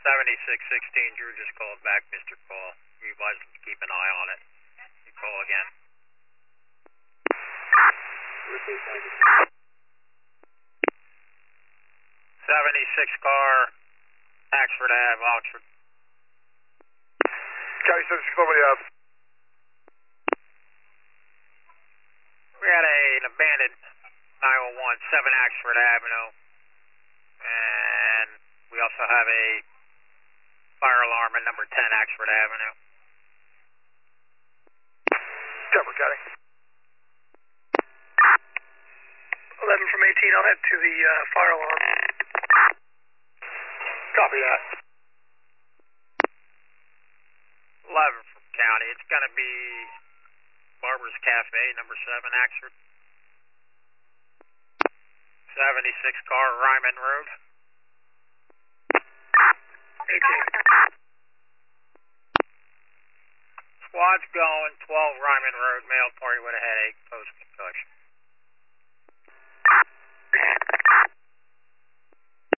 7616, Drew just called back, Mr. Call. We advise him to keep an eye on it. You call again. 76 car, Axford Ave, Oxford. County 76, over the Ave. We had an abandoned 911, 7 Axford Avenue. And we also have a fire alarm at number 10 Axford Avenue. Denver County. 11 from 18, I'll head to the fire alarm. Copy that. 11 from county. It's going to be Barber's Cafe, number 7 Axford. 76 car, Ryman Road. 18. Squad's going, 12 Ryman.